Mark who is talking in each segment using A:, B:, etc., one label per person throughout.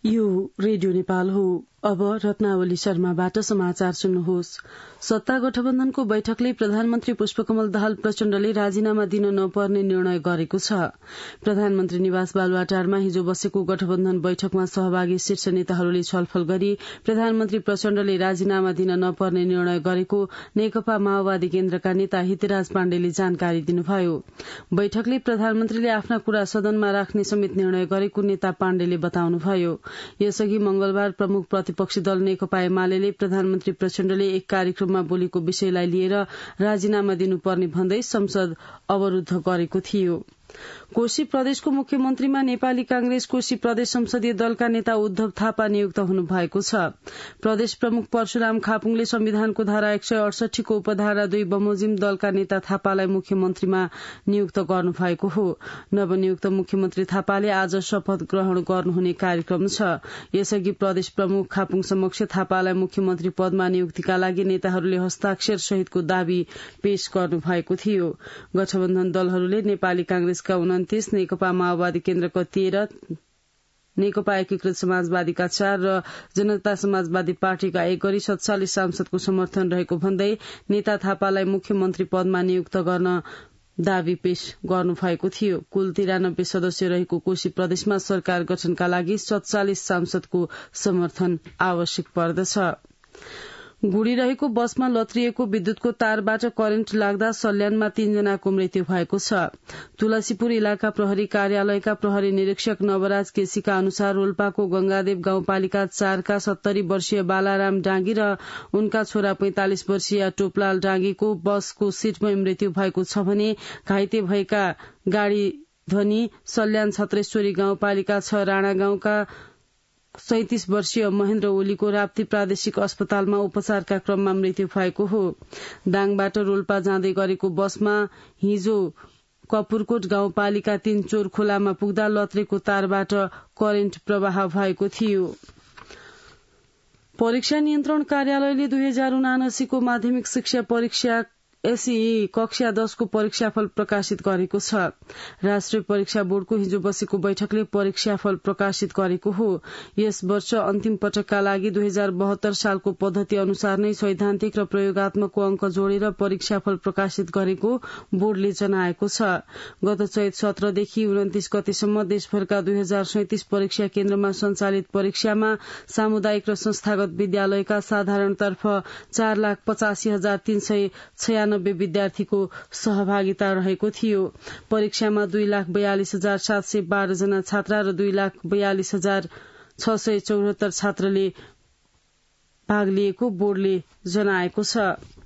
A: यो रेडियो नेपाल हो। अब रत्नावली शर्माबाट समाचार सुन्नुहोस्। सत्ता गठबन्धनको बैठकले प्रधानमन्त्री पुष्पकमल दाहाल प्रचण्डले राजीनामा दिन नपर्ने निर्णय गरेको छ। प्रधानमन्त्री निवास बालुवाटारमा हिजो बसेको गठबन्धन बैठकमा सहभागी शीर्ष नेताहरूले छलफल गरी प्रधानमन्त्री प्रचण्डले राजीनामा दिन नपर्ने निर्णय गरेको नेकपा माओवादी केन्द्रका नेता हितराज पाण्डेले जानकारी दिनुभयो। बैठकले प्रधानमन्त्रीले आफ्ना कुरा सदनमा राख्ने समेत निर्णय गरेको नेता पाण्डेले बताउनुभयो। यसअघि मंगलबार प्रमुख प्रतिपक्षी दल नेकपा एमाले प्रधानमन्त्री प्रचण्डले एक कार्यक्रममा बोलेको विषयलाई लिएर राजीनामा दिनुपर्ने भन्दै संसद अवरूद्ध गरेको थियो। कोशी प्रदेशको मुख्यमन्त्रीमा नेपाली कांग्रेस कोशी प्रदेश संसदीय दलका नेता उद्धव थापा नियुक्त हुनु भएको छ। प्रदेश प्रमुख परशुराम खापुङले संविधानको धारा 168 को उपधारा 2 बमोजिम दलका नेता थापालाई मुख्यमन्त्रीमा नियुक्त गर्नु भएको हो। नवनियुक्त मुख्यमन्त्री थापाले आज शपथ ग्रहण गर्नुहुने कार्यक्रम छ। यसअघि प्रदेश प्रमुख खापुङ समक्ष थापालाई मुख्यमन्त्री पदमा नियुक्तिका लागि नेताहरूले हस्ताक्षर सहितको दावी पेश गर्नु भएको थियो। गठबन्धन दलहरूले नेपाली कांग्रेसका 29, नेकपा माओवादी केन्द्रका 13, नेकपा एकीकृत समाजवादीका 4 र जनता समाजवादी पार्टीका 1 गरी 47 सांसदको समर्थन रहेको भन्दै नेता थापालाई मुख्यमन्त्री पदमा नियुक्त गर्न दावी पेश गर्नु भएको थियो। कुल 93 सदस्य रहेको कोशी प्रदेशमा सरकार गठनका लागि 47 सांसदको समर्थन आवश्यक पर्दछ। गुडिरहेको बसमा लत्रिएको विद्युतको तारबाट करेन्ट लाग्दा सल्यानमा 3 जनाको मृत्यु भएको छ। तुलसीपुर इलाका प्रहरी कार्यालयका प्रहरी निरीक्षक नवराज केसीका अनुसार रोल्पाको गंगादेव गाउँपालिका 4 का 70 वर्षीय बालाराम डाँगी र उनका छोरा 45 वर्षीय टोपलाल डाँगीको बसको सीटमै मृत्यु भएको छ भने घाइते भएका गाड़ी ध्वनि सल्यान छत्रेश्वरी गाउँपालिका 6 राणा गाउँका 37 वर्षीय महेन्द्र ओलीको राप्ती प्रादेशिक अस्पतालमा उपचारका क्रममा मृत्यु भएको हो। दाङबाट रोल्पा जाँदै गरेको बसमा हिजो कपुरकोट गाउँपालिका 3 चोर खोलामा पुग्दा लत्रेको तारबाट करेन्ट प्रवाह भएको थियो। परीक्षा नियन्त्रण कार्यालयले 2079 को माध्यमिक शिक्षा परीक्षा एसई कक्षा 10 को परीक्षाफल प्रकाशित गरेको छ। राष्ट्रिय परीक्षा बोर्डको हिजो बसेको बैठकले परीक्षाफल प्रकाशित गरेको हो। यस वर्ष अन्तिम पटकका लागि 2072 सालको पद्धति अनुसार नै सैद्धान्तिक र प्रयोगात्मकको अंक जोडेर परीक्षाफल प्रकाशित गरेको बोर्डले जनाएको छ। गत चैत 17 देखि 29 गतेसम्म देशभरका 2037 परीक्षा केन्द्रमा सञ्चालित परीक्षामा सामुदायिक र संस्थागत विद्यालयका साधारणतर्फ 4,85,396 विद्यार्थीको सहभागिता रहेको थियो। परीक्षामा 2,42,712 जना छात्रा र 2,42,674 छात्रले भाग लिएको बोर्डले जनाएको छ।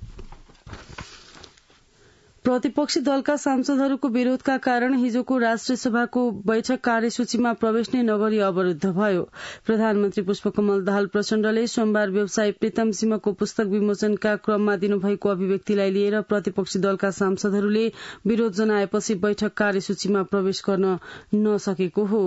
A: प्रतिपक्षी दलका सांसदहरूको विरोधका कारण हिजोको राष्ट्रिय सभाको बैठक कार्यसूचीमा प्रवेश नै नगरी अवरूद्ध भयो। प्रधानमन्त्री पुष्पकमल दाहाल प्रचण्डले सोमबार व्यवसायी प्रीतम सिंहको पुस्तक विमोचनका क्रममा दिनुभएको अभिव्यक्तिलाई लिएर प्रतिपक्षी दलका सांसदहरूले विरोध जनाएपछि बैठक कार्यसूचीमा प्रवेश गर्न नसकेको हो।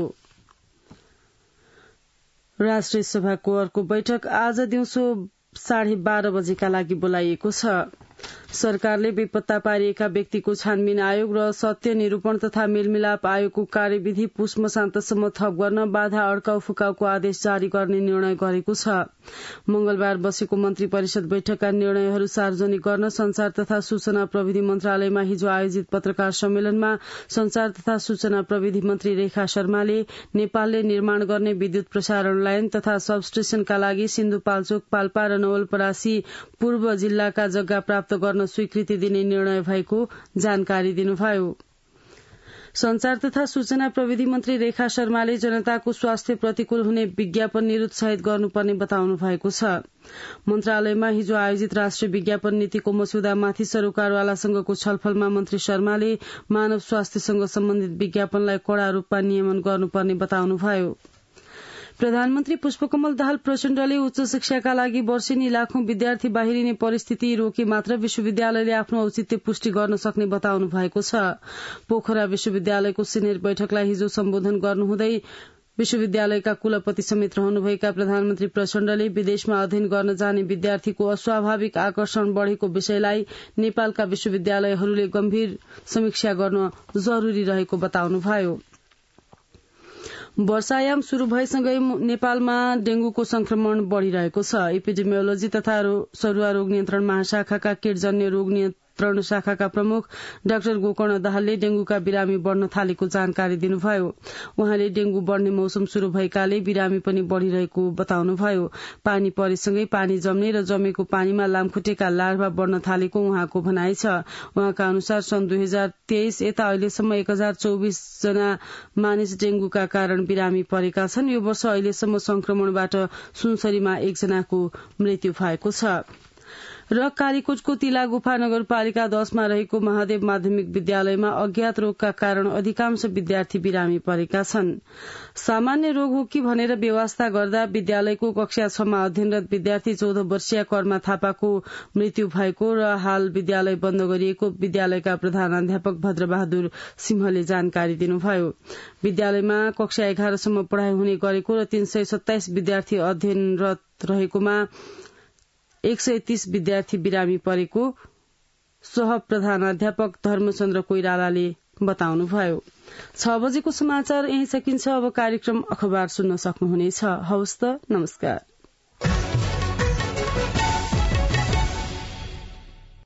A: राष्ट्रिय सभाको अर्को बैठक आज दिउँसो 12:30 बजेका लागि बोलाइएको छ। सरकारले बेपत्ता पारिएका व्यक्तिको छानबिन आयोग र सत्य निरूपण तथा मेलमिलाप आयोगको कार्यविधि पुष मसान्तसम्म थप गर्न बाधा अड्काउ फुकाउको आदेश जारी गर्ने निर्णय गरेको छ। मंगलबार बसेको मन्त्री परिषद बैठकका निर्णयहरू सार्वजनिक गर्न संचार तथा सूचना प्रविधि मन्त्रालयमा हिजो आयोजित पत्रकार सम्मेलनमा संचार तथा सूचना प्रविधि मन्त्री रेखा शर्माले नेपालले निर्माण गर्ने विद्युत प्रसारण लाइन तथा सबस्टेशनका लागि सिन्धुपाल्चोक, पाल्पा र नवलपरासी पूर्व जिल्लाका जग्गा प्राप्त गर्न स्वीकृति दिने निर्णय भएको जानकारी दिनुभयो। संचार तथा सूचना प्रविधि मन्त्री रेखा शर्माले जनताको स्वास्थ्य प्रतिकूल हुने विज्ञापन निरुत्साहित गर्नुपर्ने बताउनु भएको छ। मन्त्रालयमा हिजो आयोजित राष्ट्रिय विज्ञापन नीतिको मस्यौदामाथि सरोकारवालासँगको छलफलमा मन्त्री शर्माले मानव स्वास्थ्यसँग सम्बन्धित विज्ञापनलाई कड़ा रूपमा नियमन गर्नुपर्ने बताउनुभयो। प्रधानमन्त्री पुष्पकमल दाहाल प्रचण्डले उच्च शिक्षाका लागि वर्षेनी लाखौं विद्यार्थी बाहिरिने परिस्थिति रोके मात्र विश्वविद्यालयले आफ्नो औचित्य पुष्टि गर्न सक्ने बताउनु भएको छ। पोखरा विश्वविद्यालयको सिनेट बैठकलाई हिजो सम्बोधन गर्नुहुँदै विश्वविद्यालयका कुलपति समेत रहनुभएका प्रधानमन्त्री प्रचण्डले विदेशमा अध्ययन गर्न जाने विद्यार्थीको अस्वाभाविक आकर्षण बढ़ेको विषयलाई नेपालका विश्वविद्यालयहरूले गम्भीर समीक्षा गर्न जरूरी रहेको बताउनुभयो। वर्षायाम शुरू भएसँगै नेपालमा डेंगूको संक्रमण बढ़िरहेको छ। एपिडेमियोलोजी तथा सरुवा रोग नियन्त्रण महाशाखाका कीटजन्य रोग नियन्त्रण शाखाका प्रमुख डाक्टर गोकर्ण दाहालले डेंगूका बिरामी बढ़न थालेको जानकारी दिनुभयो। उहाँले डेंगू बढ़ने मौसम शुरू भएकाले बिरामी पनि बढ़िरहेको बताउनुभयो। पानी परेसँगै पानी जम्ने र जमेको पानीमा लामखुट्टेका लार्भा बढ़न थालेको उहाँको भनाइ छ। उहाँका अनुसार सन् 2023 यता अहिलेसम्म 1024 जना मानिस डेंगूका कारण बिरामी परेका छन्। यो वर्ष अहिलेसम्म संक्रमणबाट सुनसरीमा 1 जनाको मृत्यु भएको छ। र कालीकोटको तिला गुफा नगरपालिका 10 मा रहेको महादेव माध्यमिक विद्यालयमा अज्ञात रोगका कारण अधिकांश विद्यार्थी बिरामी परेका छन्। सामान्य रोग हो कि भनेर व्यवस्था गर्दा विद्यालयको कक्षा 6 मा अध्ययनरत विद्यार्थी 14 वर्षीय कर्मा थापाको मृत्यु भएको र हाल विद्यालय बन्द गरिएको विद्यालयका प्रधानाध्यापक भद्रबहादुर सिंहले जानकारी दिनुभयो। विद्यालयमा कक्षा 11 सम्म पढ़ाई हुने गरेको र 327 विद्यार्थी अध्ययनरत रहेकोमा 130 विद्यार्थी बिरामी परेको सह प्रधानाध्यापक धर्मचन्द्र कोइरालाले बताउनुभयो। 6 बजेको समाचार यही सकिन्छ। अब कार्यक्रम अखबार सुन्न सक्नुहुनेछ। हवस् त, नमस्कार।